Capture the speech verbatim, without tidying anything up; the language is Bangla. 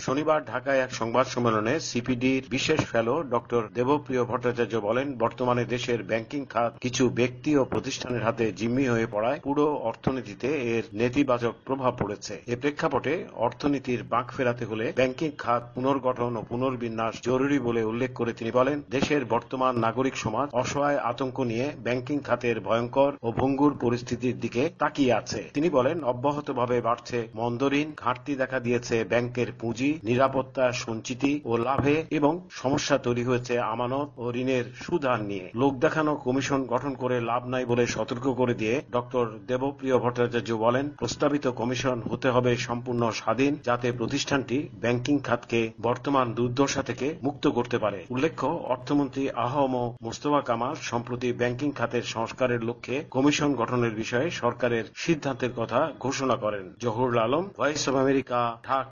শনিবার ঢাকায় এক সংবাদ সম্মেলনে সিপিডির বিশেষ ফেলো ডক্টর দেবপ্রিয় ভট্টাচার্য বলেন, বর্তমানে দেশের ব্যাংকিং খাত কিছু ব্যক্তি ও প্রতিষ্ঠানের হাতে জিম্মি হয়ে পড়ায় পুরো অর্থনীতিতে এর নেতিবাচক প্রভাব পড়েছে। এ প্রেক্ষাপটে অর্থনীতির বাঁক ফেরাতে হলে ব্যাংকিং খাত পুনর্গঠন ও পুনর্বিন্যাস জরুরি বলে উল্লেখ করে তিনি বলেন, দেশের বর্তমান নাগরিক সমাজ অসহায় আতঙ্ক নিয়ে ব্যাংকিং খাতের ভয়ঙ্কর ও ভঙ্গুর পরিস্থিতির দিকে তাকিয়ে আছে। তিনি বলেন, অব্যাহতভাবে বাড়ছে মন্দঋণ, ঘাটতি দেখা দিয়েছে ব্যাংকের পুঁজি, নিরাপত্তা, সঞ্চিতি ও লাভে এবং সমস্যা তৈরি হয়েছে আমানত ও ঋণের সুদহার নিয়ে। লোক দেখানো কমিশন গঠন করে লাভ নাই বলে সতর্ক করে দিয়ে ডক্টর দেবপ্রিয় ভট্টাচার্য বলেন, প্রস্তাবিত কমিশন হতে হবে সম্পূর্ণ স্বাধীন, যাতে প্রতিষ্ঠানটি ব্যাংকিং খাতকে বর্তমান দুর্দশা থেকে মুক্ত করতে পারে। উল্লেখ্য, অর্থমন্ত্রী আ হ ম মোস্তফা কামাল সম্প্রতি ব্যাংকিং খাতের সংস্কারের লক্ষ্যে কমিশন গঠনের বিষয়ে সরকারের সিদ্ধান্তের কথা ঘোষণা করেন। Zahurul Alam, Voice of America, Dhaka.